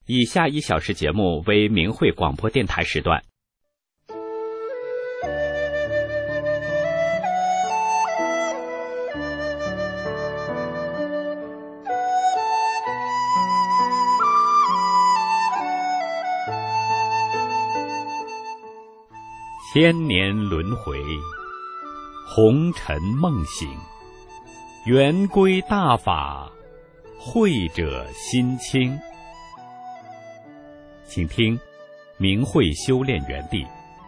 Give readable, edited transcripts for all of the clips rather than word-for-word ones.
以下1小时节目为明慧广播电台时段。千年轮回，红尘梦醒，圆规大法，慧者心清。请听明慧修炼园地。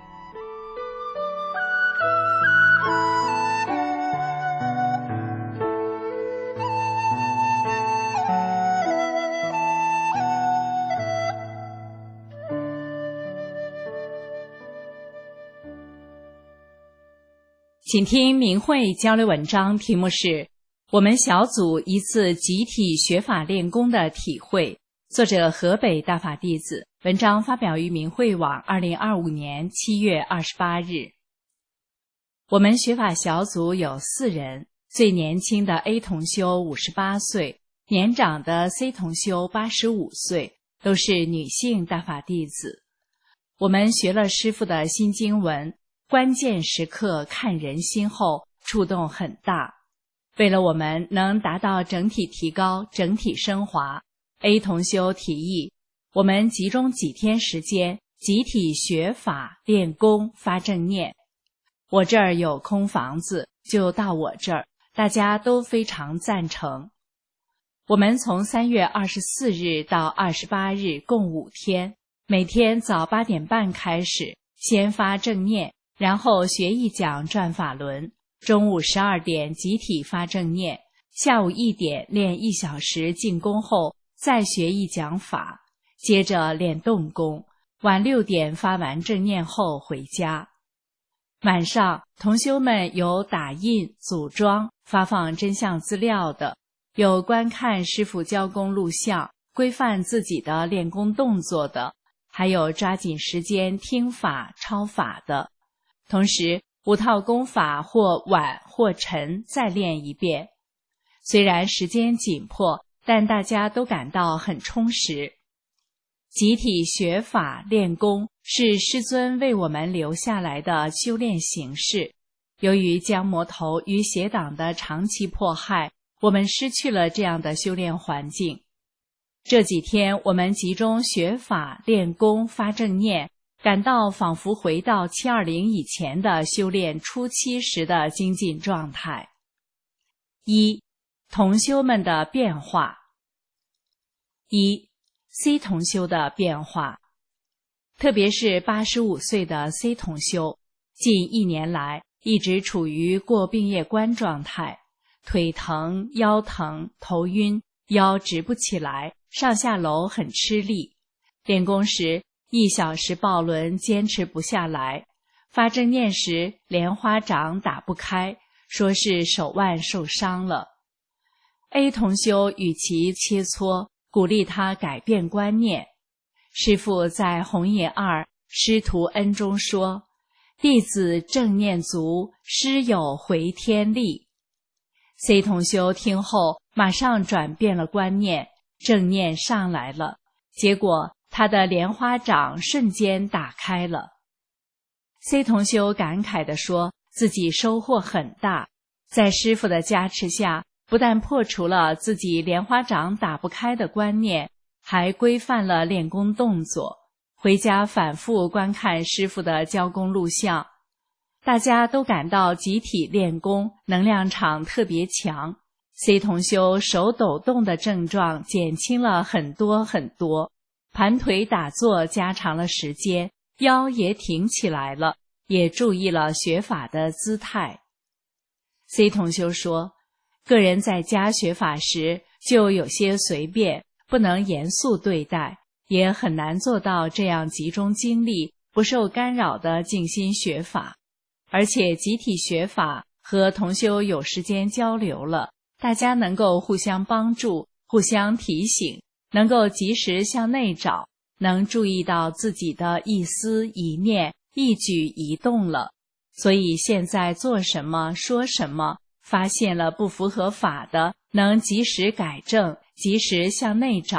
请听明慧交流文章，题目是我们小组一次集体学法练功的体会，作者河北大法弟子，文章发表于明慧网2025年7月28日。我们学法小组有4人，最年轻的 A 同修58岁，年长的 C 同修85岁，都是女性大法弟子。我们学了师父的新经文，关键时刻看人心后，触动很大。为了我们能达到整体提高、整体升华， A 同修提议我们集中几天时间集体学法练功发正念。我这儿有空房子，就到我这儿，大家都非常赞成。我们从3月24日到28日共5天，每天早8点半开始，先发正念，然后学一讲转法轮，中午12点集体发正念，下午1点练1小时静功后再学一讲法，接着练动功，晚6点发完正念后回家。晚上同修们有打印、组装、发放真相资料的，有观看师父教功录像，规范自己的练功动作的，还有抓紧时间听法、抄法的。同时5套功法或晚或晨再练一遍。虽然时间紧迫，但大家都感到很充实。集体学法练功是师尊为我们留下来的修炼形式。由于将魔头与邪党的长期迫害，我们失去了这样的修炼环境。这几天我们集中学法练功发正念，感到仿佛回到720以前的修炼初期时的精进状态。1. 同修们的变化。1. C 同修的变化。特别是85岁的 C 同修，近1年来一直处于过病业关状态，腿疼、腰疼、头晕，腰直不起来，上下楼很吃力。练功时1小时抱轮坚持不下来，发正念时莲花掌打不开，说是手腕受伤了。A 同修与其切磋，鼓励他改变观念。师父在弘野2师徒恩中说，弟子正念足，师有回天力。C 同修听后马上转变了观念，正念上来了，结果他的莲花掌瞬间打开了。C 同修感慨地说，自己收获很大，在师父的加持下，不但破除了自己莲花掌打不开的观念，还规范了练功动作。回家反复观看师父的教功录像，大家都感到集体练功能量场特别强。C 同修手抖动的症状减轻了很多很多，盘腿打坐加长了时间，腰也挺起来了，也注意了学法的姿态。C 同修说，个人在家学法时就有些随便，不能严肃对待，也很难做到这样集中精力，不受干扰的静心学法。而且集体学法和同修有时间交流了，大家能够互相帮助，互相提醒，能够及时向内找，能注意到自己的一思一念、一举一动了。所以现在做什么说什么，发现了不符合法的，能及时改正，及时向内找，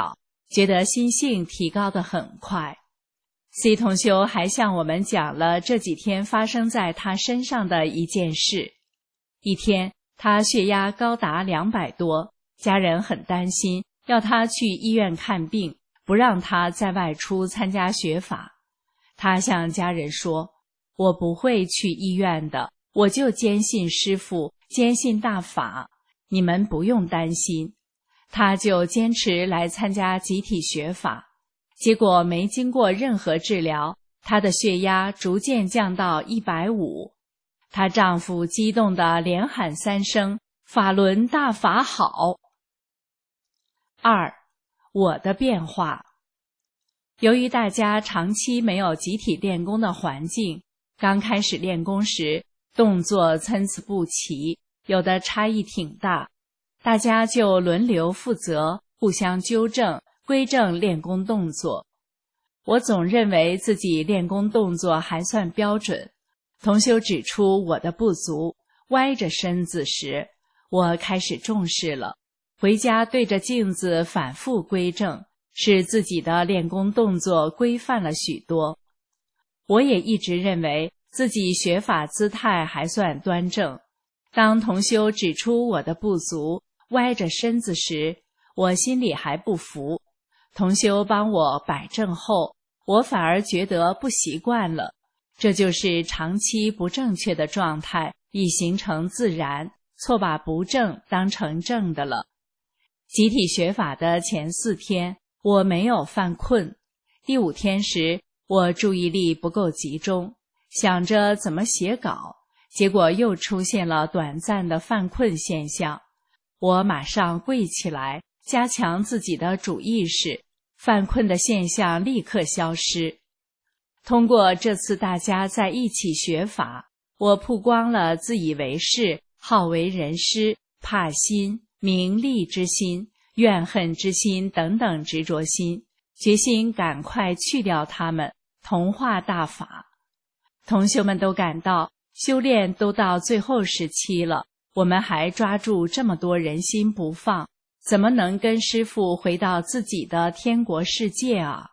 觉得心性提高得很快。C 同修还向我们讲了这几天发生在他身上的一件事。一天，他血压高达200多，家人很担心，要他去医院看病，不让他再外出参加学法。他向家人说，我不会去医院的，我就坚信师父，坚信大法，你们不用担心。他就坚持来参加集体学法，结果没经过任何治疗，她的血压逐渐降到150。她丈夫激动地连喊3声：法轮大法好。2. 我的变化。由于大家长期没有集体练功的环境，刚开始练功时动作参差不齐，有的差异挺大，大家就轮流负责，互相纠正，规正练功动作。我总认为自己练功动作还算标准，同修指出我的不足，歪着身子时，我开始重视了，回家对着镜子反复规正，使自己的练功动作规范了许多。我也一直认为自己学法姿态还算端正，当同修指出我的不足，歪着身子时，我心里还不服。同修帮我摆正后，我反而觉得不习惯了，这就是长期不正确的状态已形成自然，错把不正当成正的了。集体学法的前4天，我没有犯困。第5天时，我注意力不够集中，想着怎么写稿，结果又出现了短暂的犯困现象。我马上跪起来，加强自己的主意识，犯困的现象立刻消失。通过这次大家在一起学法，我曝光了自以为是、好为人师、怕心、名利之心、怨恨之心等等执着心，决心赶快去掉它们，同化大法。同修们都感到修炼都到最后时期了，我们还抓住这么多人心不放，怎么能跟师父回到自己的天国世界啊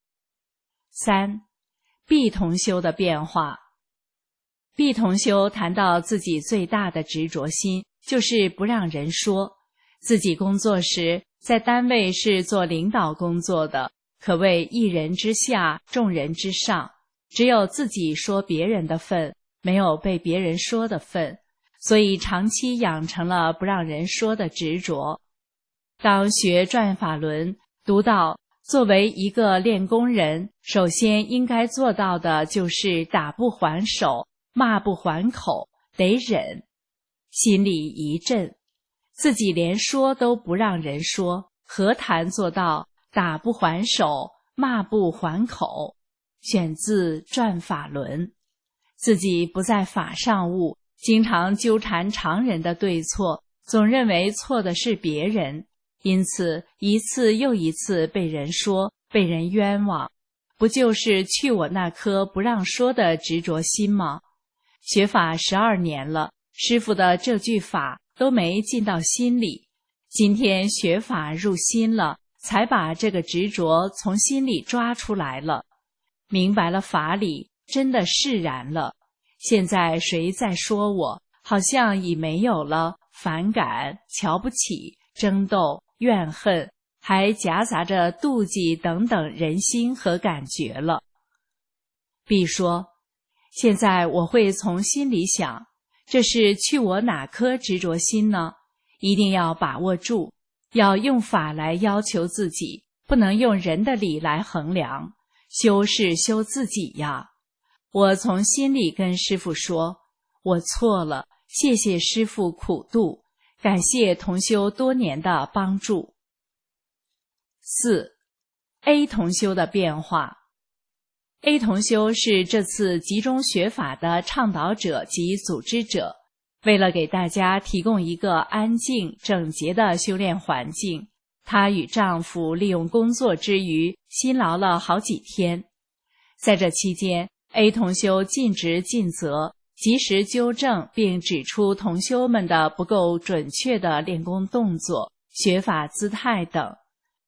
？3. B 同修的变化。B 同修谈到自己最大的执着心，就是不让人说。自己工作时，在单位是做领导工作的，可谓一人之下，众人之上，只有自己说别人的份，没有被别人说的份，所以长期养成了不让人说的执着。当学转法轮，读到作为一个练功人，首先应该做到的就是打不还手，骂不还口，得忍，心里一震，自己连说都不让人说，何谈做到打不还手，骂不还口？选自转法轮。自己不在法上悟，经常纠缠常人的对错，总认为错的是别人，因此一次又一次被人说，被人冤枉，不就是去我那颗不让说的执着心吗？学法12年了，师父的这句法都没进到心里，今天学法入心了，才把这个执着从心里抓出来了，明白了法理，真的释然了。现在谁再说我，好像已没有了反感、瞧不起、争斗、怨恨，还夹杂着妒忌等等人心和感觉了。B 说，现在我会从心里想，这是去我哪颗执着心呢？一定要把握住，要用法来要求自己，不能用人的理来衡量，修是修自己呀。我从心里跟师父说，我错了，谢谢师父苦度，感谢同修多年的帮助。4. A 同修的变化。A 同修是这次集中学法的倡导者及组织者，为了给大家提供一个安静整洁的修炼环境，她与丈夫利用工作之余辛劳了好几天。在这期间， A 同修尽职尽责，及时纠正并指出同修们的不够准确的练功动作、学法姿态等。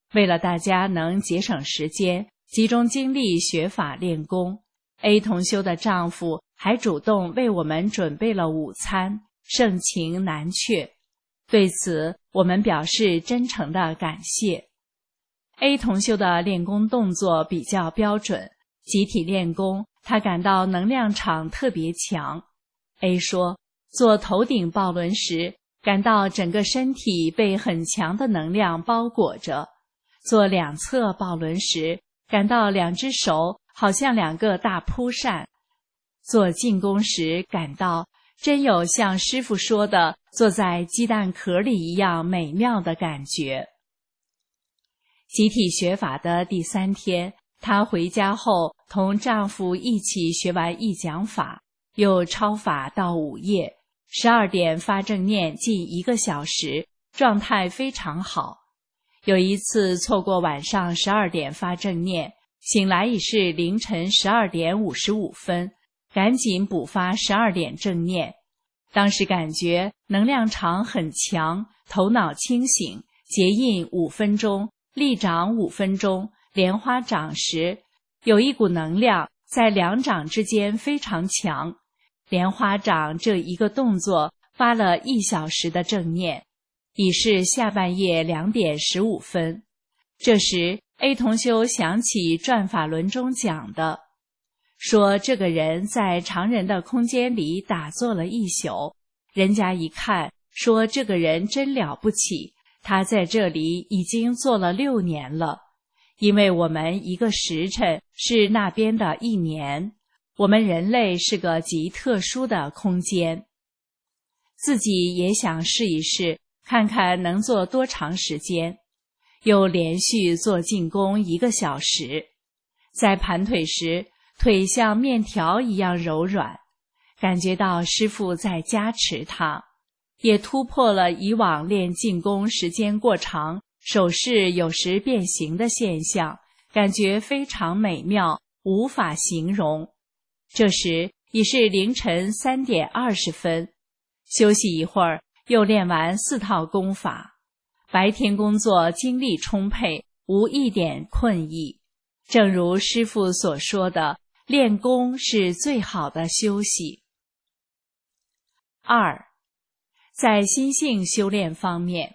为了大家能节省时间，集中精力学法练功， A 同修的丈夫还主动为我们准备了午餐，盛情难却。对此，我们表示真诚的感谢。A 同修的练功动作比较标准，集体练功，他感到能量场特别强。A 说，做头顶抱轮时，感到整个身体被很强的能量包裹着；做两侧抱轮时，感到两只手好像两个大蒲扇；做进攻时，感到真有像师父说的坐在鸡蛋壳里一样美妙的感觉。集体学法的第3天，她回家后同丈夫一起学完一讲法，又抄法到午夜，12点发正念近1个小时，状态非常好。有一次错过晚上12点发正念，醒来已是凌晨12点55分，赶紧补发12点正念。当时感觉能量场很强，头脑清醒，结印5分钟，立掌5分钟，莲花掌时，有一股能量在两掌之间非常强。莲花掌这一个动作发了1小时的正念，已是下半夜2点15分。这时 A 同修想起转法轮中讲的，说这个人在常人的空间里打坐了1宿，人家一看说这个人真了不起，他在这里已经坐了6年了，因为我们一个时辰是那边的1年，我们人类是个极特殊的空间。自己也想试一试，看看能做多长时间，又连续做静功1个小时。在盘腿时，腿像面条一样柔软，感觉到师父在加持他，也突破了以往练静功时间过长，手势有时变形的现象，感觉非常美妙，无法形容。这时已是凌晨3点20分，休息一会儿，又练完4套功法。白天工作精力充沛，无一点困意。正如师父所说的，练功是最好的休息。2. 在心性修炼方面，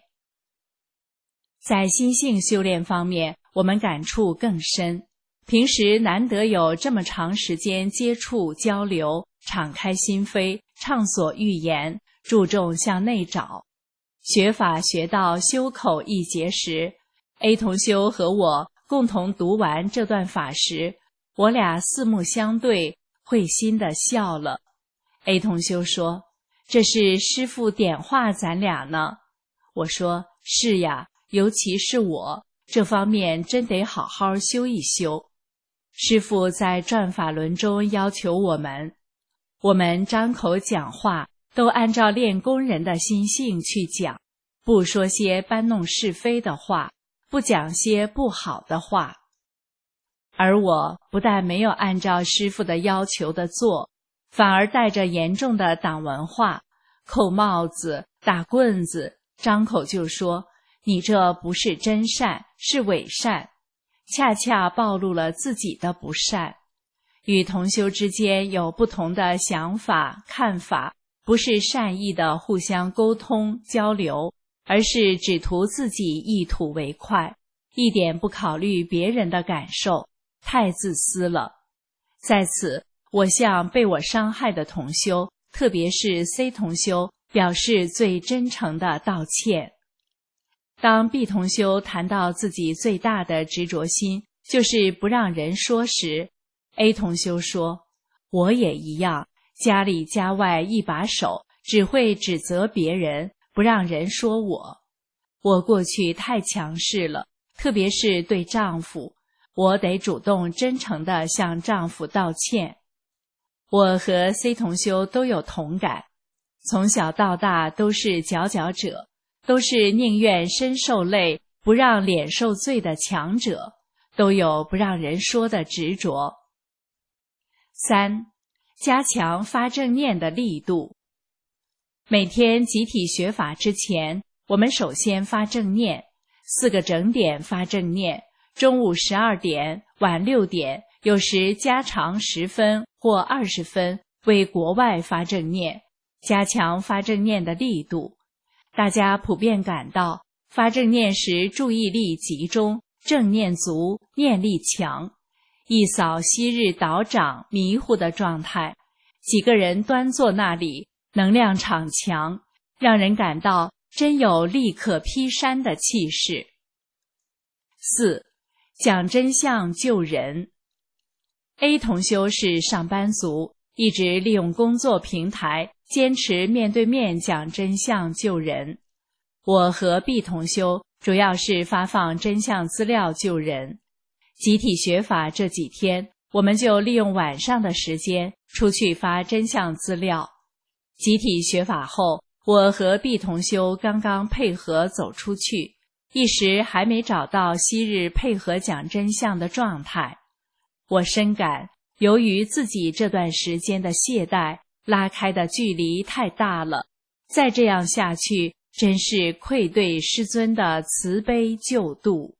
我们感触更深。平时难得有这么长时间接触交流，敞开心扉，畅所欲言，注重向内找。学法学到修口一节时， A 同修和我共同读完这段法时，我俩四目相对，会心地笑了。 A 同修说，这是师父点化咱俩呢。我说，是呀，尤其是我，这方面真得好好修一修。师父在转法轮中要求我们张口讲话都按照练功人的心性去讲，不说些搬弄是非的话，不讲些不好的话。而我不但没有按照师父的要求的做，反而带着严重的党文化，扣帽子、打棍子，张口就说你这不是真善，是伪善，恰恰暴露了自己的不善。与同修之间有不同的想法、看法，不是善意的互相沟通交流，而是只图自己一吐为快，一点不考虑别人的感受，太自私了。在此，我向被我伤害的同修，特别是 C 同修，表示最真诚的道歉。当 B 同修谈到自己最大的执着心就是不让人说时， A 同修说，我也一样，家里家外一把手，只会指责别人，不让人说我。我过去太强势了，特别是对丈夫，我得主动真诚地向丈夫道歉。我和 C 同修都有同感，从小到大都是佼佼者，都是宁愿身受累，不让脸受罪的强者，都有不让人说的执着。3. 加强发正念的力度。每天集体学法之前，我们首先发正念， 4个整点发正念，中午12点、晚6点，有时加长10分或20分为国外发正念，加强发正念的力度。大家普遍感到发正念时注意力集中，正念足，念力强，一扫昔日倒掌迷糊的状态。几个人端坐那里，能量场强，让人感到真有力可劈山的气势。4. 讲真相救人。 A 同修是上班族，一直利用工作平台坚持面对面讲真相救人。我和 B 同修主要是发放真相资料救人。集体学法这几天，我们就利用晚上的时间出去发真相资料。集体学法后，我和 B 同修刚刚配合走出去，一时还没找到昔日配合讲真相的状态。我深感，由于自己这段时间的懈怠，拉开的距离太大了，再这样下去，真是愧对师尊的慈悲救度。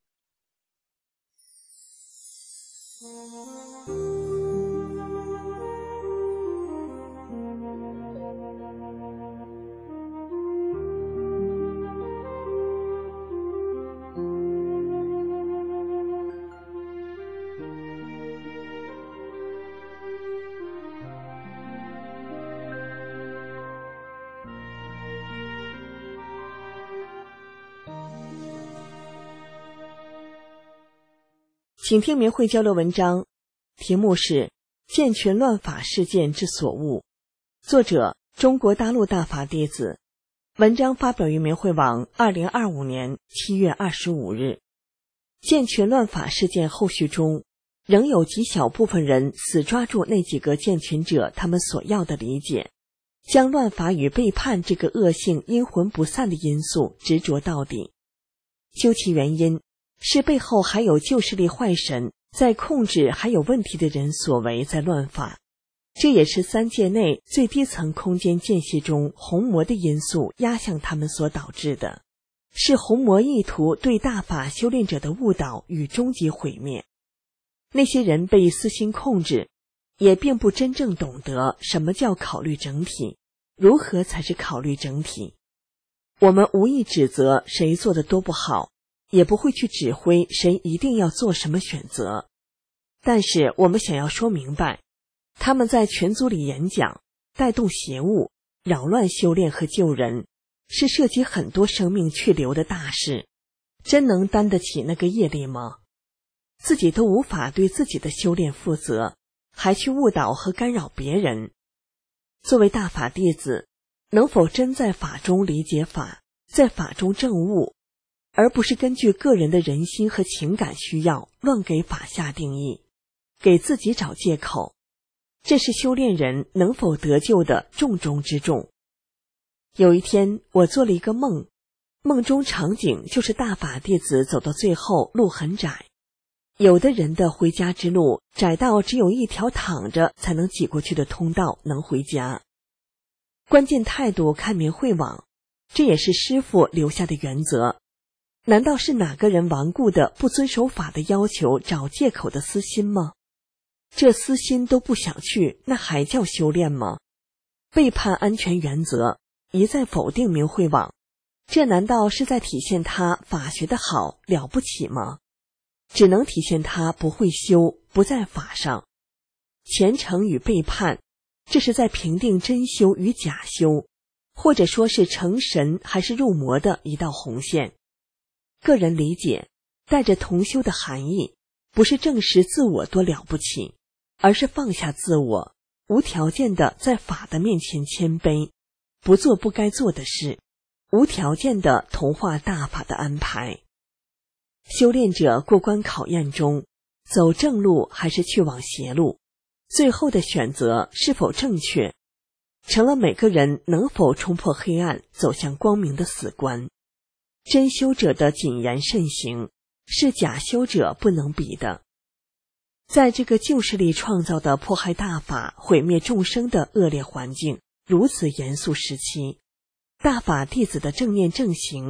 请听明慧交流文章，题目是健全乱法事件之所悟，作者中国大陆大法弟子，文章发表于明慧网2025年7月25日。健全乱法事件后续中，仍有极小部分人死抓住那几个健全者他们所要的理解，将乱法与背叛这个恶性阴魂不散的因素执着到底。究其原因，是背后还有旧势力坏神在控制还有问题的人所为在乱法，这也是三界内最低层空间间隙中红魔的因素压向他们所导致的，是红魔意图对大法修炼者的误导与终极毁灭。那些人被私心控制，也并不真正懂得什么叫考虑整体，如何才是考虑整体。我们无意指责谁做的多不好，也不会去指挥谁一定要做什么选择，但是我们想要说明白，他们在群组里演讲，带动邪物，扰乱修炼和救人，是涉及很多生命去留的大事，真能担得起那个业力吗？自己都无法对自己的修炼负责，还去误导和干扰别人。作为大法弟子，能否真在法中理解法，在法中证悟，而不是根据个人的人心和情感需要乱给法下定义，给自己找借口，这是修炼人能否得救的重中之重。有一天我做了一个梦，梦中场景就是大法弟子走到最后路很窄，有的人的回家之路窄到只有一条躺着才能挤过去的通道能回家。关键态度看明慧网，这也是师父留下的原则。难道是哪个人顽固的不遵守法的要求找借口的私心吗？这私心都不想去，那还叫修炼吗？背叛安全原则，一再否定明慧网，这难道是在体现他法学的好了不起吗？只能体现他不会修，不在法上。虔诚与背叛，这是在评定真修与假修，或者说是成神还是入魔的一道红线。个人理解带着同修的含义，不是证实自我多了不起，而是放下自我，无条件的在法的面前谦卑，不做不该做的事，无条件的同化大法的安排。修炼者过关考验中，走正路还是去往邪路，最后的选择是否正确，成了每个人能否冲破黑暗走向光明的死关。真修者的谨言慎行，是假修者不能比的。在这个旧势力创造的迫害大法、毁灭众生的恶劣环境如此严肃时期，大法弟子的正念正行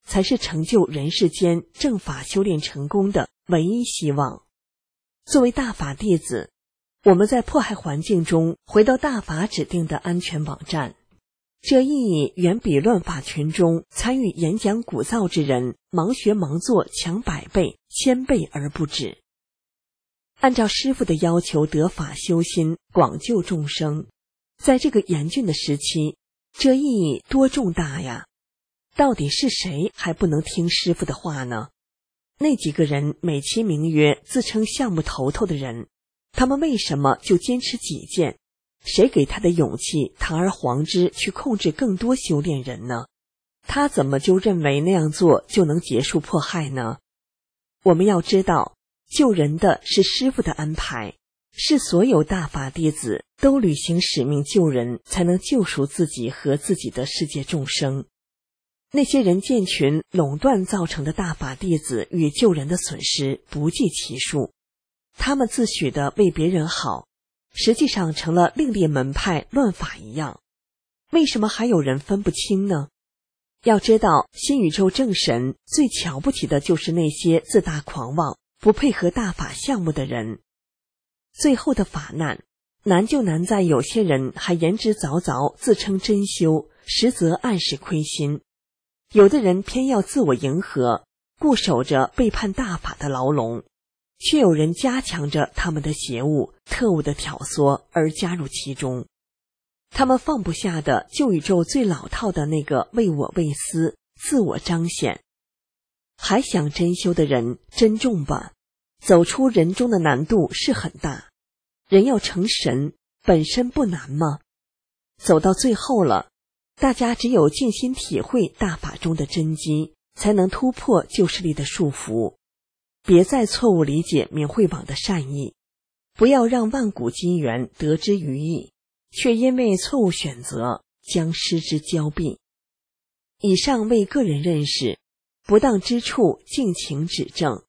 才是成就人世间正法修炼成功的唯一希望。作为大法弟子，我们在迫害环境中回到大法指定的安全网站，这意义远比乱法群中参与演讲鼓噪之人盲学盲做强100倍、1000倍而不止。按照师父的要求得法修心，广救众生，在这个严峻的时期，这意义多重大呀！到底是谁还不能听师父的话呢？那几个人美其名曰自称项目头头的人，他们为什么就坚持己见？谁给他的勇气堂而皇之去控制更多修炼人呢？他怎么就认为那样做就能结束迫害呢？我们要知道，救人的是师父的安排，是所有大法弟子都履行使命救人，才能救赎自己和自己的世界众生。那些人建群垄断造成的大法弟子与救人的损失不计其数，他们自诩的为别人好，实际上成了另列门派乱法一样。为什么还有人分不清呢？要知道，新宇宙正神最瞧不起的就是那些自大狂妄、不配合大法项目的人。最后的法难，难就难在有些人还言之凿凿，自称真修，实则暗示亏心。有的人偏要自我迎合，固守着背叛大法的牢笼，却有人加强着他们的邪物、特务的挑唆而加入其中。他们放不下的旧宇宙最老套的那个为我为私、自我彰显。还想真修的人珍重吧，走出人中的难度是很大，人要成神本身不难吗？走到最后了，大家只有静心体会大法中的真机，才能突破旧势力的束缚。别再错误理解明慧网的善意，不要让万古机缘得之于意，却因为错误选择将失之交臂。以上为个人认识，不当之处敬请指正。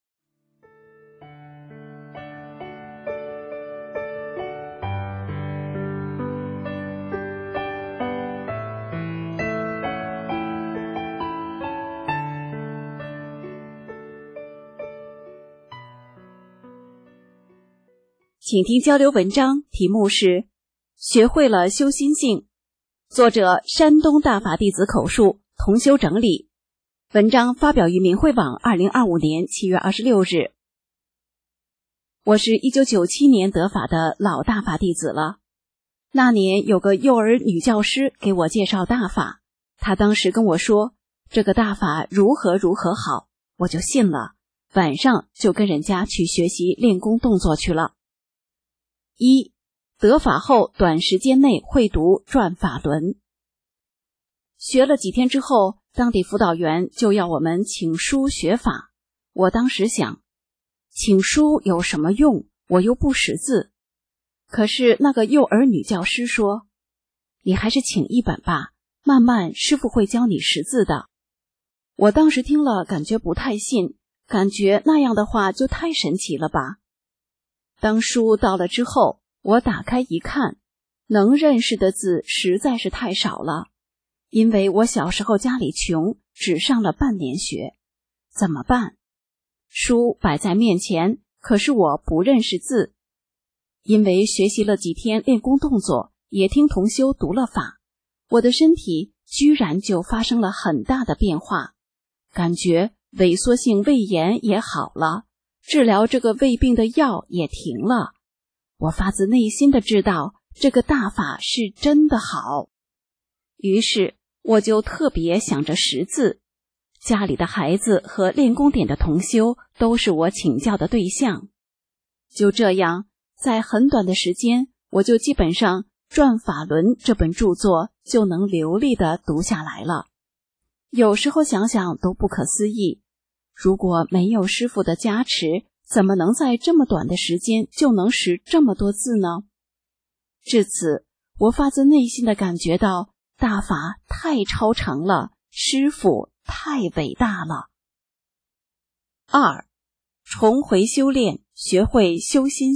请听交流文章，题目是学会了修心性，作者山东大法弟子口述，同修整理。文章发表于明慧网2025年7月26日。我是1997年得法的老大法弟子了。那年有个幼儿女教师给我介绍大法，她当时跟我说这个大法如何如何好，我就信了，晚上就跟人家去学习练功动作去了。1. 得法后短时间内会读转法轮。学了几天之后，当地辅导员就要我们请书学法。我当时想，请书有什么用？我又不识字。可是那个幼儿女教师说，你还是请一本吧，慢慢师父会教你识字的。我当时听了感觉不太信，感觉那样的话就太神奇了吧。当书到了之后，我打开一看，能认识的字实在是太少了，因为我小时候家里穷，只上了半年学。怎么办？书摆在面前，可是我不认识字。因为学习了几天练功动作，也听同修读了法，我的身体居然就发生了很大的变化，感觉萎缩性胃炎也好了，治疗这个胃病的药也停了。我发自内心的知道这个大法是真的好。于是我就特别想着识字，家里的孩子和练功点的同修都是我请教的对象。就这样，在很短的时间，我就基本上《转法轮》这本著作就能流利地读下来了。有时候想想都不可思议，如果没有师父的加持，怎么能在这么短的时间就能识这么多字呢？至此，我发自内心地感觉到大法太超常了，师父太伟大了。2. 重回修炼，学会修心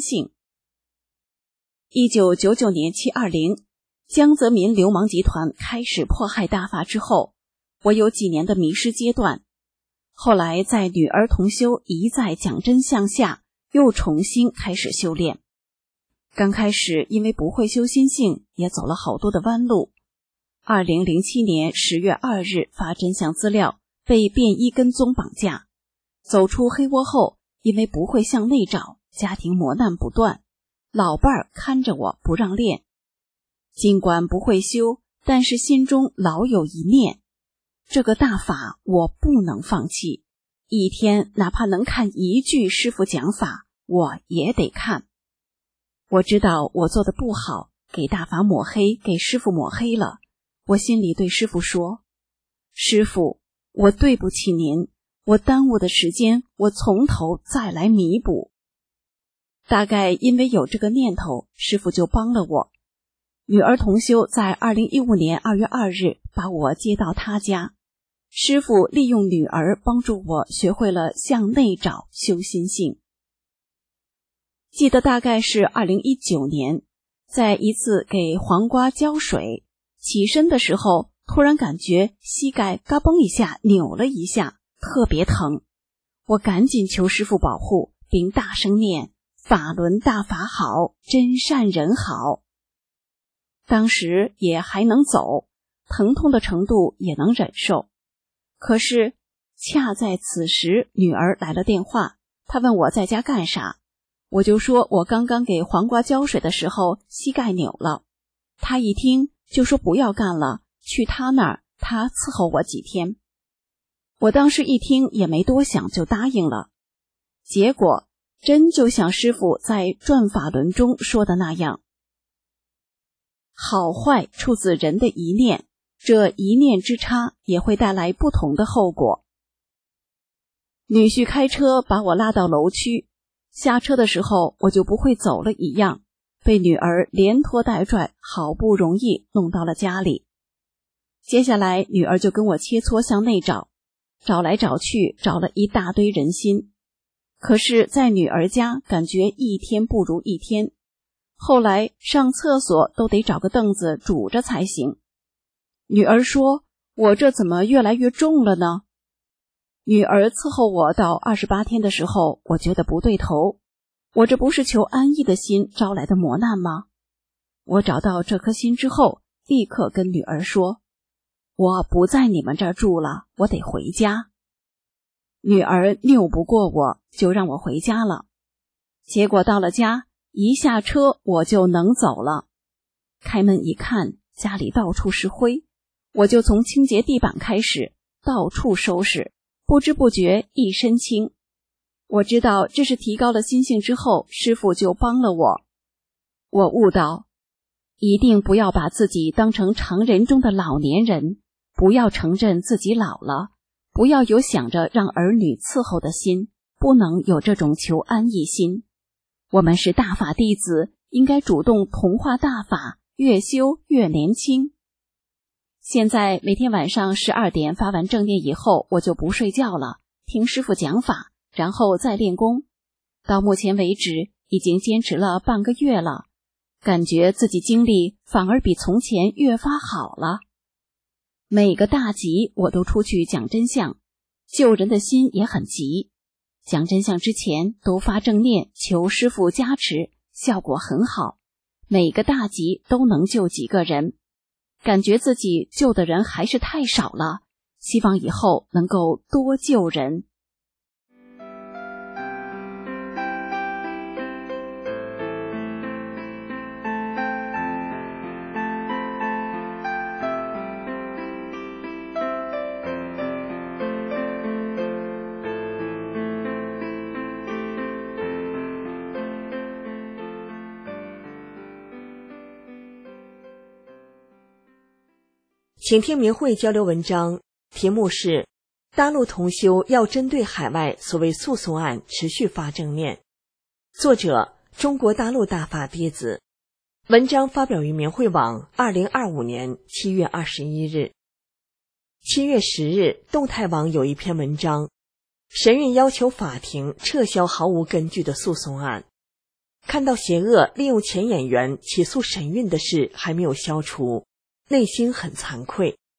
性。1999年720，江泽民流氓集团开始迫害大法之后， 我有几年的迷失阶段。后来在女儿同修一再讲真相下，又重新开始修炼。刚开始因为不会修心性，也走了好多的弯路。2007年10月2日发真相资料，被便衣跟踪绑架。走出黑窝后，因为不会向内找，家庭磨难不断，老伴儿看着我不让练。尽管不会修，但是心中老有一念，这个大法我不能放弃，一天哪怕能看一句师父讲法，我也得看。我知道我做的不好，给大法抹黑，给师父抹黑了。我心里对师父说，师父，我对不起您，我耽误的时间，我从头再来弥补。大概因为有这个念头，师父就帮了我。女儿同修在2015年2月2日把我接到他家，师父利用女儿帮助我学会了向内找修心性。记得大概是2019年，在一次给黄瓜浇水，起身的时候突然感觉膝盖嘎嘣一下扭了一下，特别疼。我赶紧求师父保护，并大声念法轮大法好，真善人好。当时也还能走，疼痛的程度也能忍受。可是恰在此时，女儿来了电话，她问我在家干啥，我就说我刚刚给黄瓜浇水的时候膝盖扭了。她一听就说不要干了，去她那儿，她伺候我几天。我当时一听也没多想就答应了。结果真就像师父在转法轮中说的那样，好坏出自人的一念，这一念之差也会带来不同的后果。女婿开车把我拉到楼区，下车的时候我就不会走了一样，被女儿连拖带拽，好不容易弄到了家里。接下来女儿就跟我切磋向内找，找来找去，找了一大堆人心。可是在女儿家感觉一天不如一天，后来上厕所都得找个凳子拄着才行。女儿说，我这怎么越来越重了呢？女儿伺候我到28天的时候，我觉得不对头，我这不是求安逸的心招来的磨难吗？我找到这颗心之后，立刻跟女儿说，我不在你们这儿住了，我得回家。女儿拗不过我，就让我回家了。结果到了家，一下车我就能走了。开门一看，家里到处是灰，我就从清洁地板开始，到处收拾，不知不觉一身轻。我知道这是提高了心性之后，师父就帮了我。我悟到，一定不要把自己当成常人中的老年人，不要承认自己老了，不要有想着让儿女伺候的心，不能有这种求安逸心。我们是大法弟子，应该主动同化大法，越修越年轻。现在每天晚上12点发完正念以后，我就不睡觉了，听师父讲法，然后再练功。到目前为止已经坚持了半个月了，感觉自己精力反而比从前越发好了。每个大吉我都出去讲真相，救人的心也很急。讲真相之前都发正念求师父加持，效果很好，每个大吉都能救几个人，感觉自己救的人还是太少了，希望以后能够多救人。 请听明慧交流文章，题目是大陆同修要针对海外所谓诉讼案持续发正念，作者中国大陆大法弟子，文章发表于明慧网2025年7月21日。7月10日，动态网有一篇文章，神韵要求法庭撤销毫无根据的诉讼案。看到邪恶利用前演员起诉神韵的事还没有消除，内心很惭愧，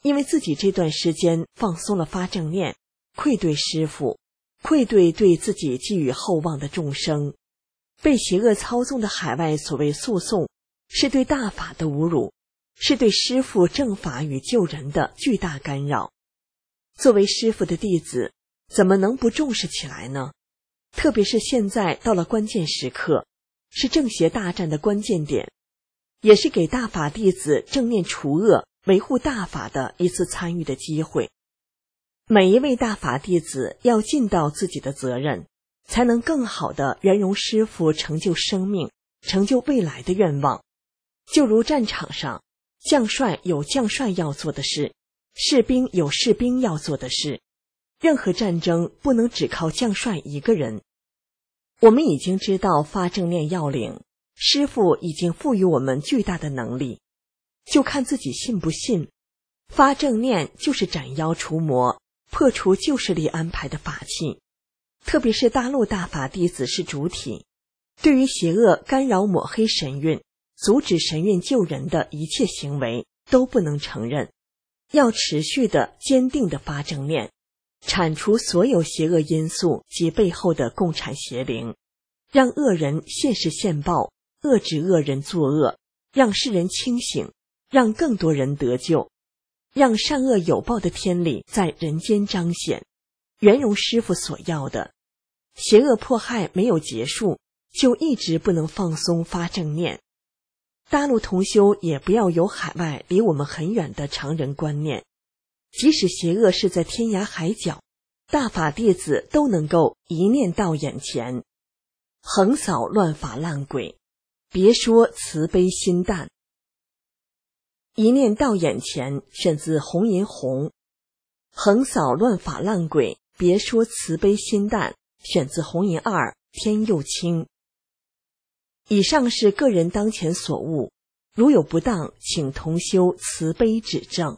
因为自己这段时间放松了发正念，愧对师父，愧对对自己寄予厚望的众生。被邪恶操纵的海外所谓诉讼，是对大法的侮辱，是对师父正法与救人的巨大干扰。作为师父的弟子，怎么能不重视起来呢？特别是现在到了关键时刻，是正邪大战的关键点，也是给大法弟子正念除恶、维护大法的一次参与的机会。每一位大法弟子要尽到自己的责任，才能更好地圆融师父成就生命、成就未来的愿望。就如战场上，将帅有将帅要做的事，士兵有士兵要做的事，任何战争不能只靠将帅一个人。我们已经知道发正念要领，师父已经赋予我们巨大的能力，就看自己信不信。发正念就是斩妖除魔、破除旧势力安排的法器，特别是大陆大法弟子是主体，对于邪恶干扰抹黑神韵、阻止神韵救人的一切行为都不能承认，要持续的坚定的发正念，铲除所有邪恶因素及背后的共产邪灵，让恶人现世现报，遏制恶人作恶，让世人清醒，让更多人得救，让善恶有报的天理在人间彰显，圆融师父所要的。邪恶迫害没有结束，就一直不能放松发正念。大陆同修也不要有海外离我们很远的常人观念，即使邪恶是在天涯海角，大法弟子都能够一念到眼前，横扫乱法烂鬼，别说慈悲心淡。一念到眼前选自红银红，横扫乱法烂鬼，别说慈悲心淡选自红银二，天佑清。以上是个人当前所悟，如有不当，请同修慈悲指正。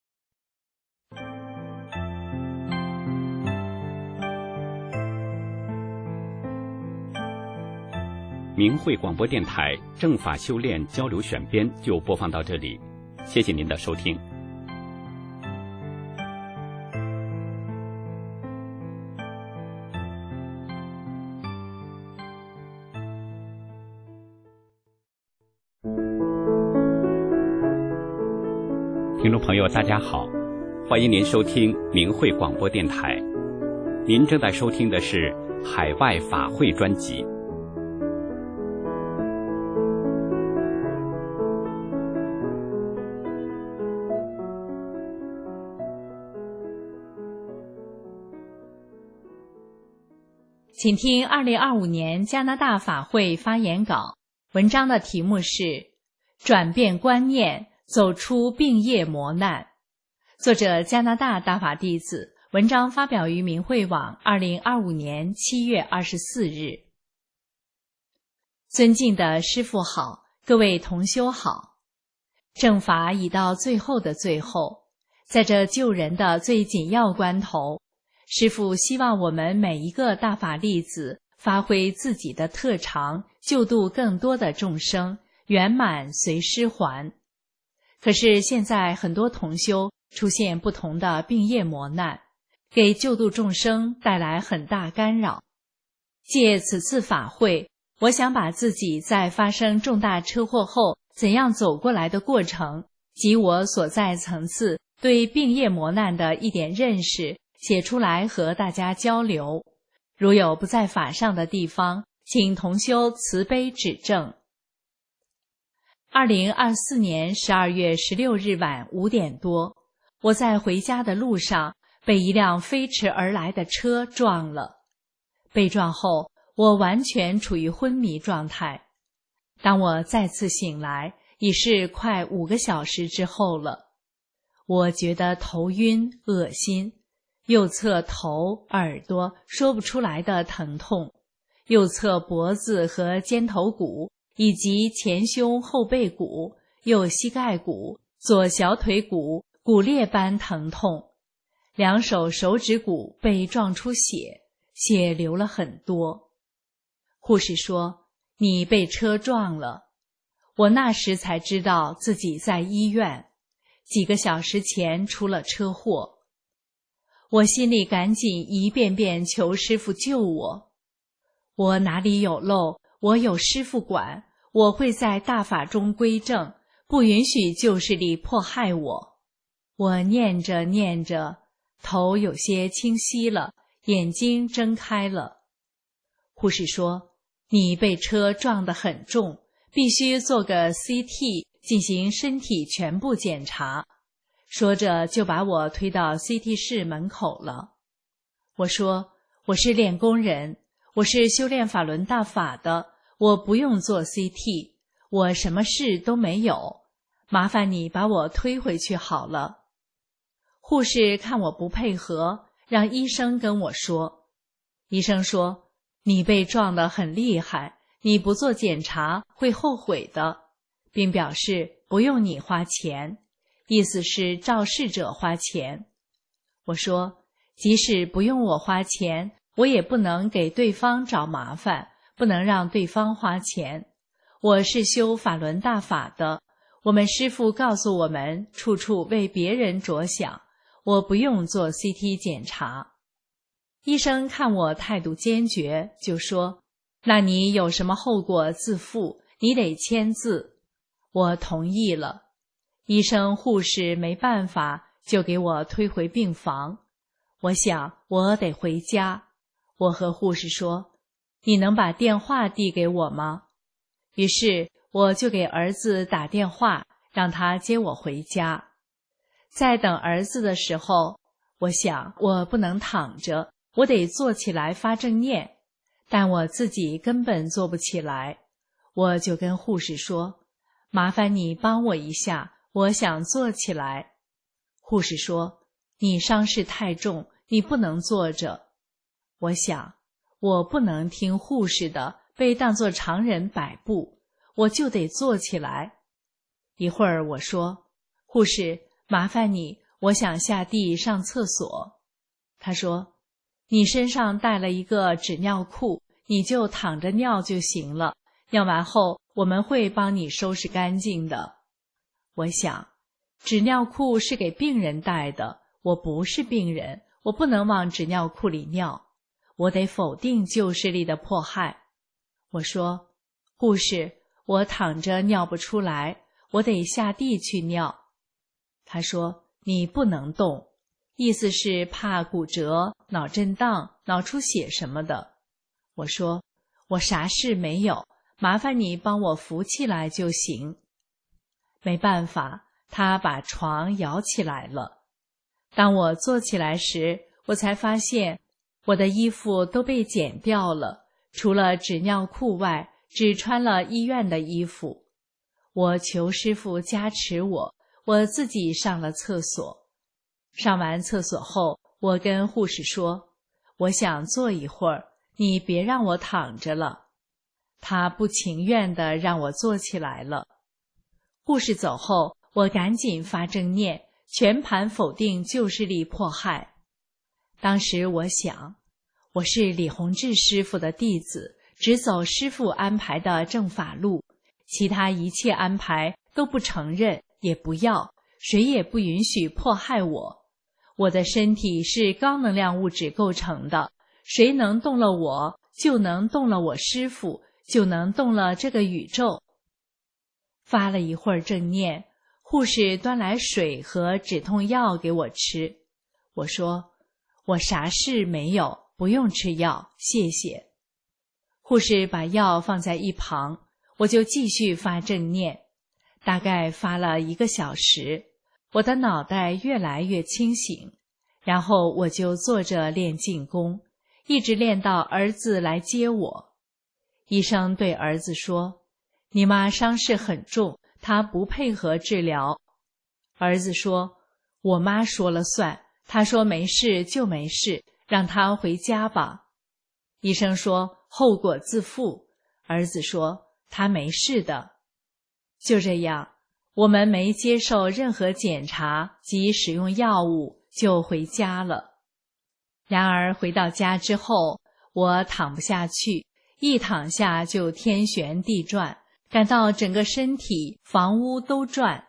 明慧广播电台正法修炼交流选编就播放到这里，谢谢您的收听。听众朋友大家好，欢迎您收听明慧广播电台，您正在收听的是海外法会专辑。 请听2025年加拿大法会发言稿，文章的题目是转变观念，走出病业磨难。作者加拿大大法弟子，文章发表于明慧网2025年7月24日。尊敬的师父好，各位同修好。正法已到最后的最后，在这救人的最紧要关头，师父希望我们每一个大法弟子发挥自己的特长，救度更多的众生，圆满随师还。可是现在很多同修出现不同的病业磨难，给救度众生带来很大干扰。借此次法会，我想把自己在发生重大车祸后怎样走过来的过程，及我所在层次对病业磨难的一点认识写出来和大家交流，如有不在法上的地方，请同修慈悲指正。2024年12月16日晚5点多，我在回家的路上被一辆飞驰而来的车撞了。被撞后，我完全处于昏迷状态。当我再次醒来，已是快5个小时之后了。我觉得头晕、恶心，右侧头、耳朵说不出来的疼痛，右侧脖子和肩头骨，以及前胸后背骨、右膝盖骨、左小腿骨骨裂般疼痛，两手手指骨被撞出血，血流了很多。护士说，你被车撞了。我那时才知道自己在医院， 几个小时前出了车祸。我心里赶紧一遍遍求师父救我。我哪里有漏，我有师父管，我会在大法中归正，不允许旧势力迫害我。我念着念着，头有些清晰了，眼睛睁开了。护士说，你被车撞得很重，必须做个 CT 进行身体全部检查。说着就把我推到 CT 室门口了。我说，我是练功人，我是修炼法轮大法的，我不用做 CT， 我什么事都没有，麻烦你把我推回去好了。护士看我不配合，让医生跟我说。医生说，你被撞得很厉害，你不做检查会后悔的，并表示不用你花钱，意思是肇事者花钱。我说，即使不用我花钱，我也不能给对方找麻烦，不能让对方花钱。我是修法轮大法的，我们师父告诉我们，处处为别人着想，我不用做 CT 检查。医生看我态度坚决，就说，那你有什么后果自负，你得签字。我同意了。医生护士没办法，就给我推回病房。我想我得回家。我和护士说，你能把电话递给我吗？于是我就给儿子打电话，让他接我回家。在等儿子的时候，我想我不能躺着，我得坐起来发正念，但我自己根本坐不起来。我就跟护士说，麻烦你帮我一下，我想坐起来。护士说，你伤势太重，你不能坐着。我想，我不能听护士的，被当作常人摆布，我就得坐起来。一会儿我说，护士，麻烦你，我想下地上厕所。他说，你身上带了一个纸尿裤，你就躺着尿就行了，尿完后我们会帮你收拾干净的。我想，纸尿裤是给病人带的，我不是病人，我不能往纸尿裤里尿，我得否定旧势力的迫害。我说，护士，我躺着尿不出来，我得下地去尿。他说，你不能动，意思是怕骨折、脑震荡、脑出血什么的。我说，我啥事没有，麻烦你帮我扶起来就行。没办法，他把床摇起来了。当我坐起来时，我才发现我的衣服都被剪掉了，除了纸尿裤外，只穿了医院的衣服。我求师父加持我自己上了厕所。上完厕所后，我跟护士说，我想坐一会儿，你别让我躺着了。他不情愿地让我坐起来了。护士走后，我赶紧发正念，全盘否定旧势力迫害。当时我想，我是李洪志师父的弟子，只走师父安排的正法路，其他一切安排都不承认，也不要，谁也不允许迫害我。我的身体是高能量物质构成的，谁能动了我，就能动了我师父，就能动了这个宇宙。发了一会儿正念，护士端来水和止痛药给我吃。我说，我啥事没有，不用吃药，谢谢。护士把药放在一旁，我就继续发正念。大概发了1个小时，我的脑袋越来越清醒，然后我就坐着练静功，一直练到儿子来接我。医生对儿子说，你妈伤势很重，她不配合治疗。儿子说，我妈说了算，她说没事就没事，让她回家吧。医生说，后果自负。儿子说，她没事的。就这样，我们没接受任何检查及使用药物就回家了。然而回到家之后，我躺不下去，一躺下就天旋地转，感到整个身体、房屋都转，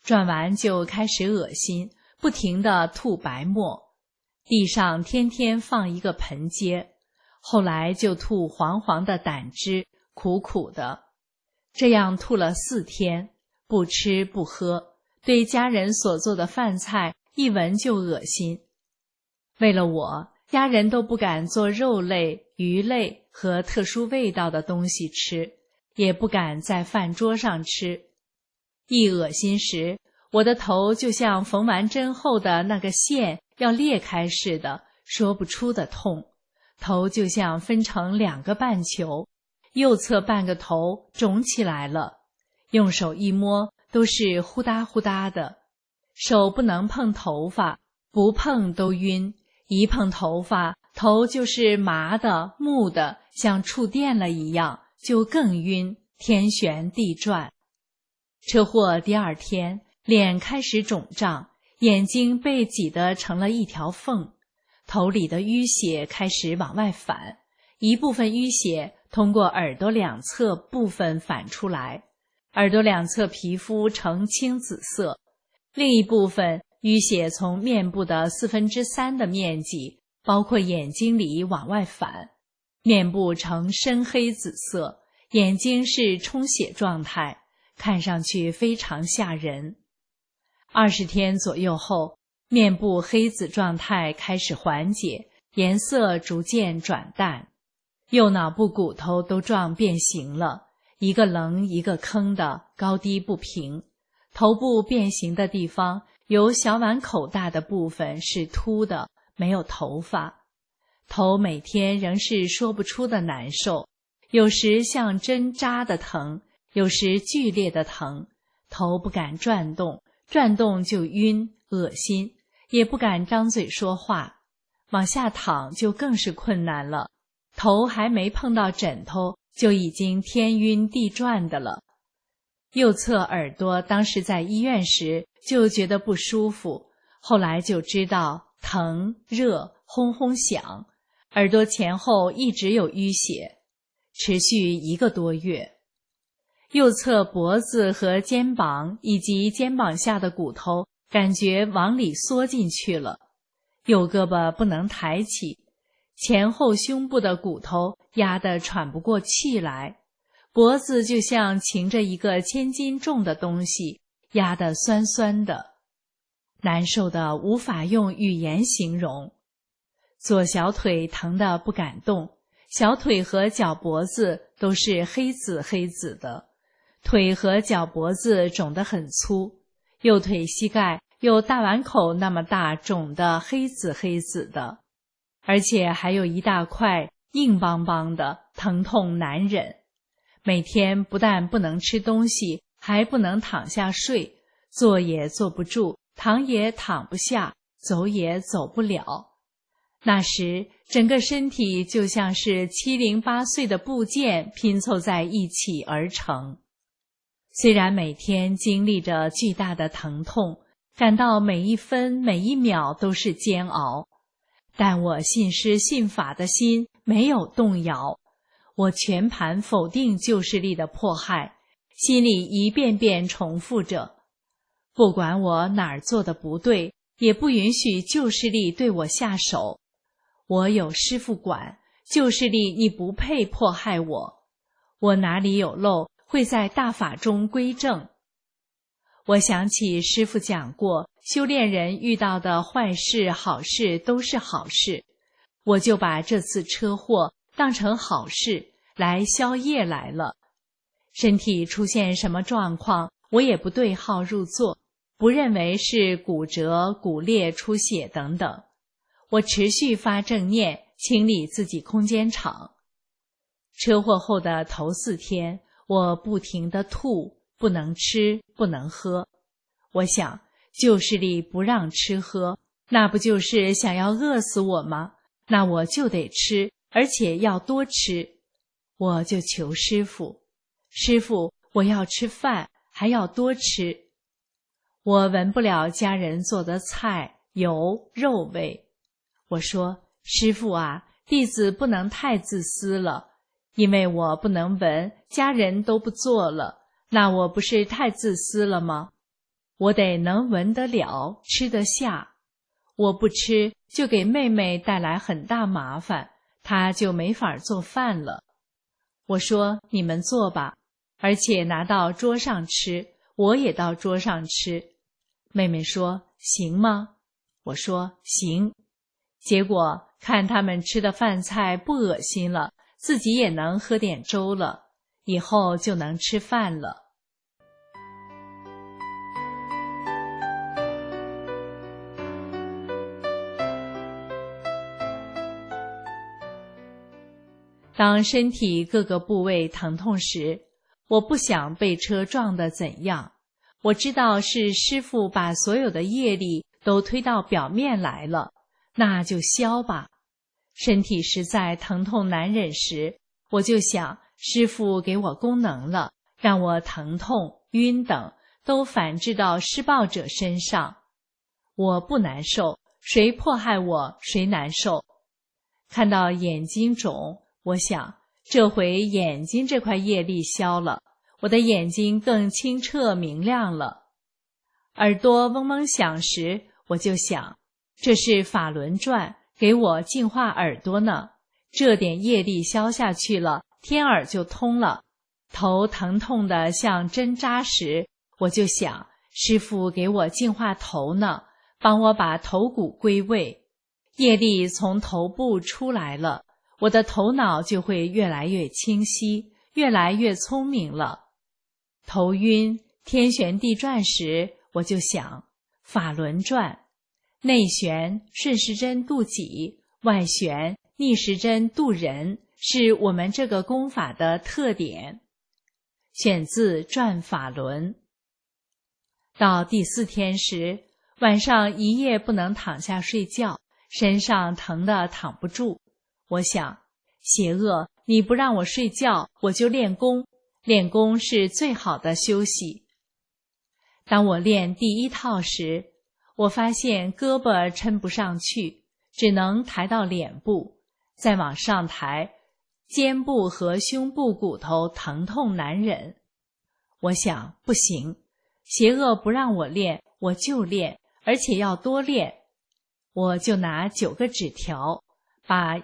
转完就开始恶心，不停地吐白沫，地上天天放一个盆阶，后来就吐黄黄的胆汁，苦苦的。这样吐了4天，不吃不喝，对家人所做的饭菜一闻就恶心。为了我，家人都不敢做肉类、鱼类和特殊味道的东西吃，也不敢在饭桌上吃。一恶心时，我的头就像缝完针后的那个线要裂开似的，说不出的痛，头就像分成2个半球，右侧半个头肿起来了，用手一摸都是呼哒呼哒的，手不能碰头发，不碰都晕，一碰头发，头就是麻的、木的，像触电了一样，就更晕，天旋地转。车祸第2天，脸开始肿胀，眼睛被挤得成了一条缝，头里的淤血开始往外反，一部分淤血通过耳朵2侧部分反出来，耳朵2侧皮肤呈青紫色，另一部分淤血从面部的3/4的面积，包括眼睛里往外反，面部呈深黑紫色，眼睛是充血状态，看上去非常吓人。20天左右后，面部黑紫状态开始缓解，颜色逐渐转淡，右脑部骨头都撞变形了，一个棱一个坑的，高低不平。头部变形的地方有小碗口大的部分是秃的，没有头发。头每天仍是说不出的难受，有时像针扎的疼，有时剧烈的疼，头不敢转动，转动就晕恶心，也不敢张嘴说话，往下躺就更是困难了，头还没碰到枕头就已经天晕地转的了。右侧耳朵当时在医院时就觉得不舒服，后来就知道疼、热、轰轰响，耳朵前后一直有淤血，持续1个多月。右侧脖子和肩膀以及肩膀下的骨头感觉往里缩进去了，右胳膊不能抬起，前后胸部的骨头压得喘不过气来，脖子就像擎着一个1000斤重的东西，压得酸酸的，难受的无法用语言形容。左小腿疼得不敢动，小腿和脚脖子都是黑紫黑紫的，腿和脚脖子肿得很粗，右腿膝盖有大碗口那么大，肿得黑紫黑紫的，而且还有一大块硬邦邦的，疼痛难忍。每天不但不能吃东西，还不能躺下睡，坐也坐不住，躺也躺不下，走也走不了。那时整个身体就像是7、8岁的部件拼凑在一起而成。虽然每天经历着巨大的疼痛，感到每一分每一秒都是煎熬，但我信师信法的心没有动摇，我全盘否定旧势力的迫害，心里一遍遍重复着，不管我哪儿做的不对，也不允许旧势力对我下手。我有师父管，旧势力你不配迫害我，我哪里有漏，会在大法中归正。我想起师父讲过，修炼人遇到的坏事好事都是好事，我就把这次车祸当成好事来消业来了。身体出现什么状况，我也不对号入座，不认为是骨折、骨裂、出血等等。我持续发正念，清理自己空间场。车祸后的头4天，我不停地吐，不能吃，不能喝。我想，旧势力不让吃喝，那不就是想要饿死我吗？那我就得吃，而且要多吃。我就求师父，师父，我要吃饭，还要多吃。我闻不了家人做的菜、油、肉味。我说，师父啊，弟子不能太自私了，因为我不能闻，家人都不做了，那我不是太自私了吗？ 我得能闻得了，吃得下。我不吃，就给妹妹带来很大麻烦，她就没法做饭了。我说你们做吧，而且拿到桌上吃，我也到桌上吃。妹妹说行吗？我说行。结果看他们吃的饭菜不恶心了，自己也能喝点粥了，以后就能吃饭了。当身体各个部位疼痛时，我不想被车撞得怎样。我知道是师父把所有的业力都推到表面来了，那就消吧。身体实在疼痛难忍时，我就想师父给我功能了，让我疼痛、晕等都反制到施暴者身上。我不难受，谁迫害我谁难受。看到眼睛肿，我想这回眼睛这块业力消了，我的眼睛更清澈明亮了。耳朵嗡嗡响时，我就想这是法轮转给我净化耳朵呢，这点业力消下去了，天耳就通了。头疼痛的像针扎时，我就想师父给我净化头呢，帮我把头骨归位，业力从头部出来了，我的头脑就会越来越清晰，越来越聪明了。头晕、天旋地转时，我就想法轮转，内旋顺时针度己，外旋逆时针度人，是我们这个功法的特点。选自《转法轮》。到第4天时，晚上一夜不能躺下睡觉，身上疼得躺不住。我想，邪恶，你不让我睡觉，我就练功，练功是最好的休息。当我练第1套时，我发现胳膊抻不上去，只能抬到脸部，再往上抬，肩部和胸部骨头疼痛难忍。我想，不行，邪恶不让我练，我就练，而且要多练。我就拿9个纸条，把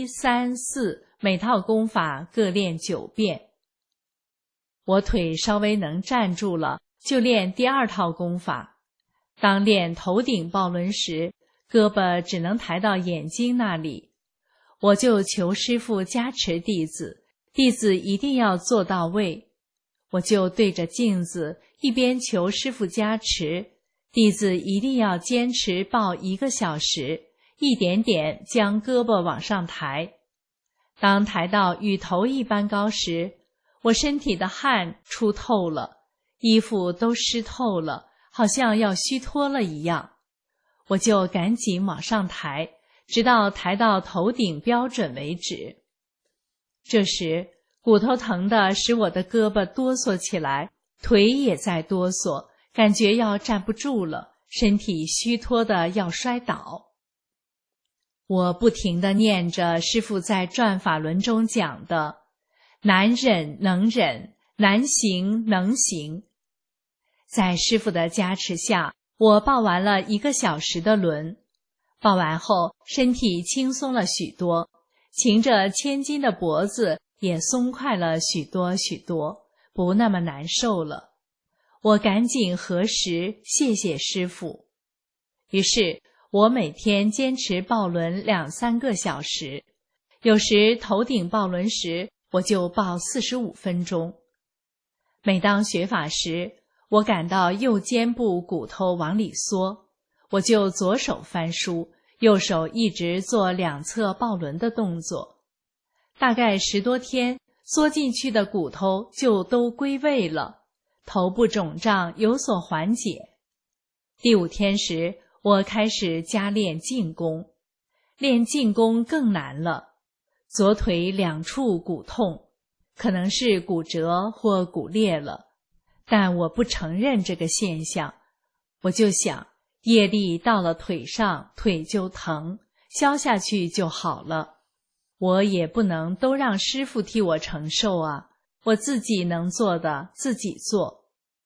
1、3、4每套功法各练9遍。我腿稍微能站住了，就练第2套功法。当练头顶抱轮时，胳膊只能抬到眼睛那里。我就求师父加持弟子，弟子一定要做到位。我就对着镜子一边求师父加持，弟子一定要坚持抱1个小时，一点点将胳膊往上抬。当抬到与头一般高时，我身体的汗出透了，衣服都湿透了，好像要虚脱了一样。我就赶紧往上抬，直到抬到头顶标准为止。这时骨头疼的使我的胳膊哆嗦起来，腿也在哆嗦，感觉要站不住了，身体虚脱的要摔倒。我不停地念着师父在转法轮中讲的难忍能忍，难行能行。在师父的加持下，我抱完了1个小时的轮。抱完后，身体轻松了许多，擎着千斤的脖子也松快了许多许多，不那么难受了。我赶紧合十，谢谢师父。于是我每天坚持抱轮2、3个小时，有时头顶抱轮时，我就抱45分钟。每当学法时，我感到右肩部骨头往里缩，我就左手翻书，右手一直做2侧抱轮的动作。大概10多天，缩进去的骨头就都归位了，头部肿胀有所缓解。第5天时，我开始加练静功。练静功更难了，左腿2处骨痛，可能是骨折或骨裂了，但我不承认这个现象。我就想，业力到了腿上，腿就疼，消下去就好了。我也不能都让师父替我承受啊，我自己能做的自己做。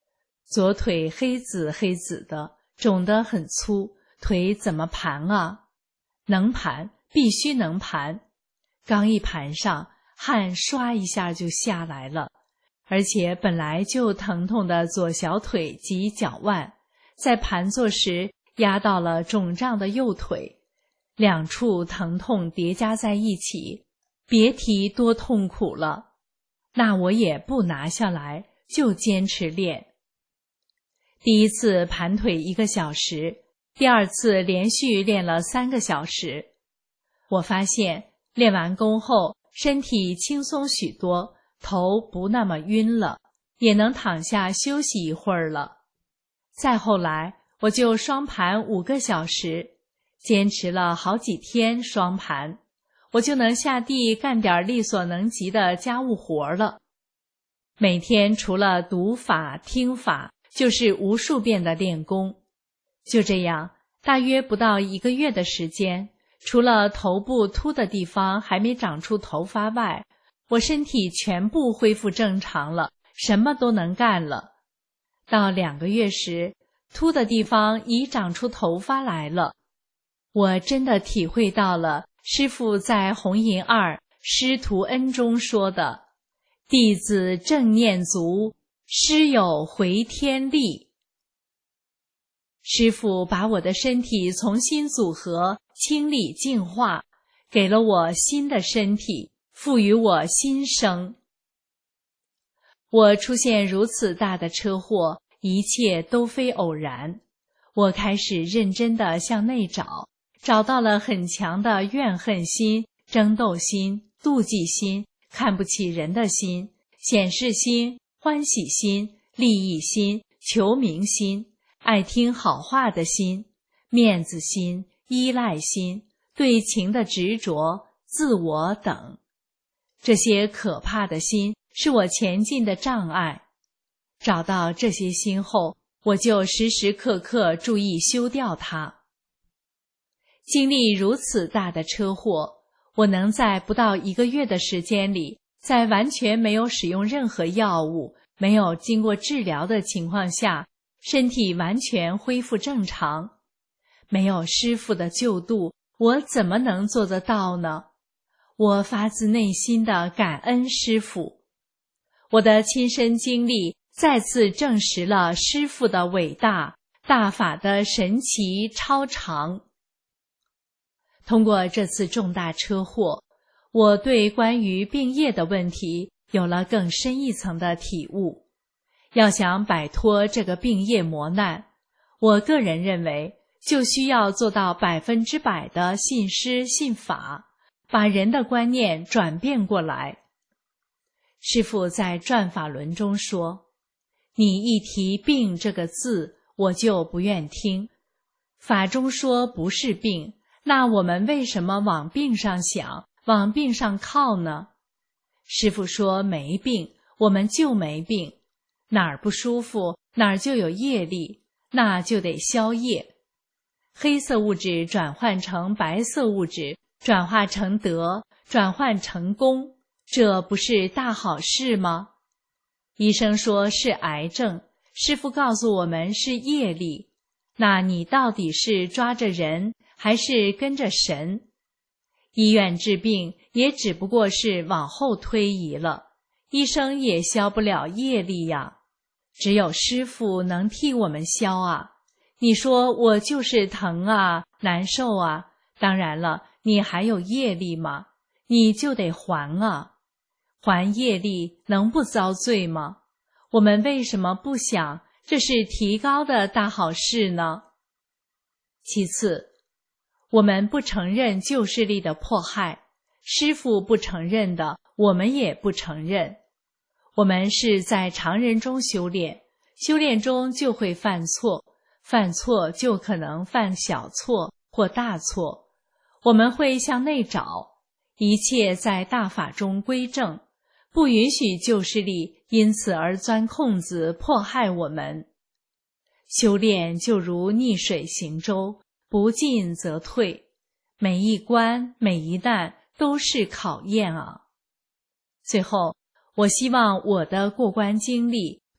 左腿黑紫黑紫的，肿得很粗，腿怎么盘啊？能盘，必须能盘。刚一盘上，汗唰一下就下来了，而且本来就疼痛的左小腿及脚腕，在盘坐时压到了肿胀的右腿，两处疼痛叠加在一起，别提多痛苦了。那我也不拿下来，就坚持练。第一次盘腿1个小时，第二次连续练了3个小时。我发现练完功后，身体轻松许多，头不那么晕了，也能躺下休息一会儿了。再后来，我就双盘5个小时，坚持了好几天双盘，我就能下地干点力所能及的家务活了。每天除了读法、听法，就是无数遍的练功。就这样，大约不到1个月的时间，除了头部秃的地方还没长出头发外，我身体全部恢复正常了，什么都能干了。到2个月时，秃的地方已长出头发来了。我真的体会到了师父在弘银2师徒恩中说的：弟子正念足，师有回天力。师父把我的身体重新组合、清理、净化，给了我新的身体，赋予我新生。我出现如此大的车祸，一切都非偶然。我开始认真地向内找，找到了很强的怨恨心、争斗心、妒忌心、看不起人的心、显示心、欢喜心、利益心、求名心、爱听好话的心、面子心、依赖心、对情的执着、自我等。这些可怕的心是我前进的障碍。找到这些心后，我就时时刻刻注意修掉它。经历如此大的车祸，我能在不到1个月的时间里，在完全没有使用任何药物、没有经过治疗的情况下，身体完全恢复正常。没有师父的救度，我怎么能做得到呢？我发自内心的感恩师父。我的亲身经历再次证实了师父的伟大，大法的神奇超常。通过这次重大车祸，我对关于病业的问题有了更深一层的体悟。要想摆脱这个病业磨难，我个人认为就需要做到100%的信师信法，把人的观念转变过来。师父在转法轮中说，你一提病这个字，我就不愿听。法中说不是病，那我们为什么往病上想，往病上靠呢？师父说没病，我们就没病。哪儿不舒服，哪儿就有业力，那就得消业。黑色物质转换成白色物质，转化成德，转换成功，这不是大好事吗？医生说是癌症，师父告诉我们是业力，那你到底是抓着人，还是跟着神？医院治病也只不过是往后推移了，医生也消不了业力呀。只有师父能替我们消啊。你说我就是疼啊，难受啊，当然了，你还有业力吗？你就得还啊。还业力能不遭罪吗？我们为什么不想这是提高的大好事呢？其次，我们不承认旧势力的迫害，师父不承认的，我们也不承认。我们是在常人中修炼，修炼中就会犯错，犯错就可能犯小错或大错。我们会向内找，一切在大法中归正，不允许旧势力因此而钻空子迫害我们。修炼就如逆水行舟，不进则退，每一关每一难都是考验啊。最后，我希望我的过关经历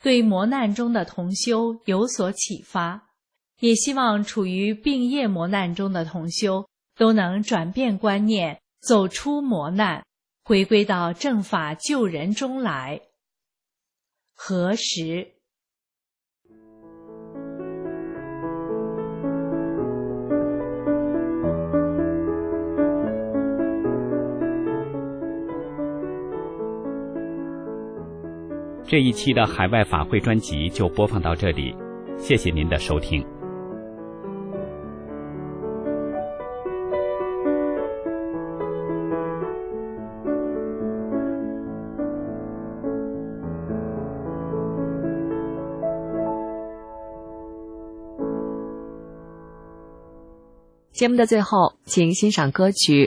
对磨难中的同修有所启发，也希望处于病业磨难中的同修都能转变观念，走出磨难，回归到正法救人中来。何时？ 这一期的海外法会专辑就播放到这里，谢谢您的收听。 节目的最后，请欣赏歌曲。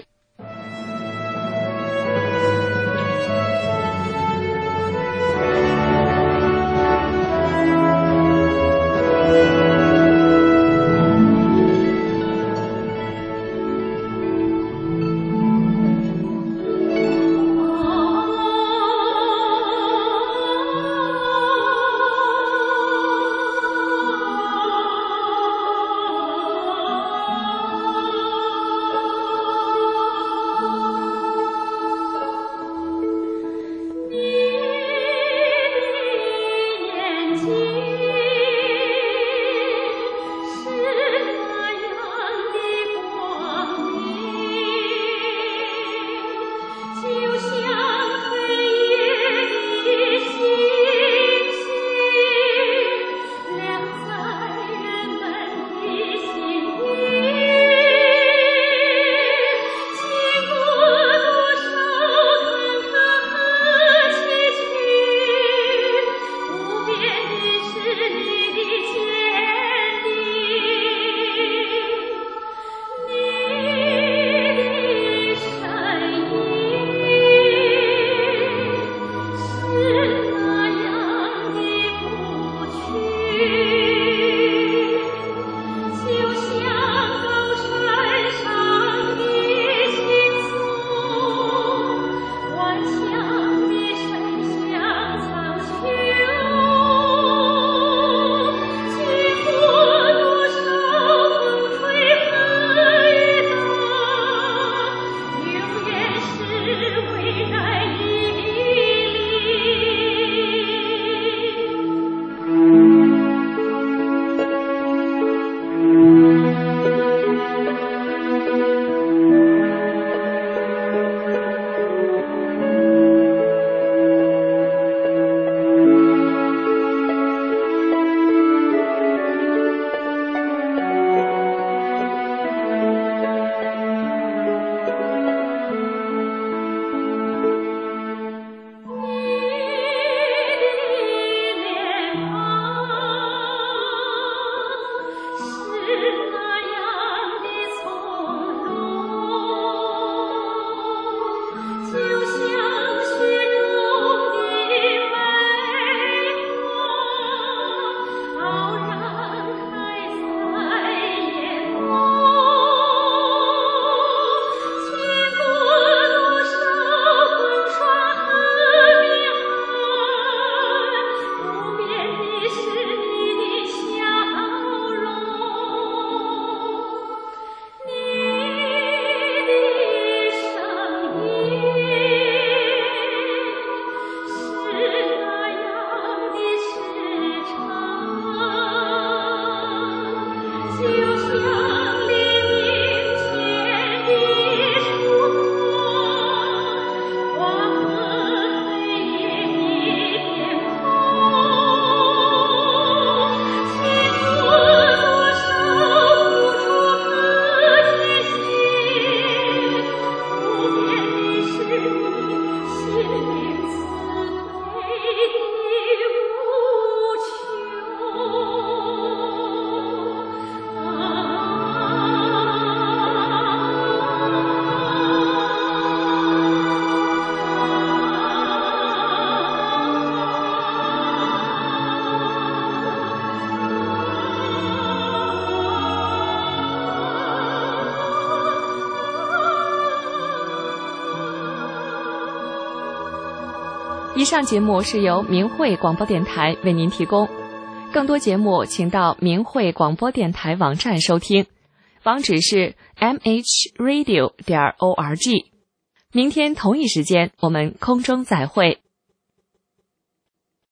以上节目是由明慧广播电台为您提供，更多节目请到明慧广播电台网站收听，网址是 mhradio.org。明天同一时间我们空中再会。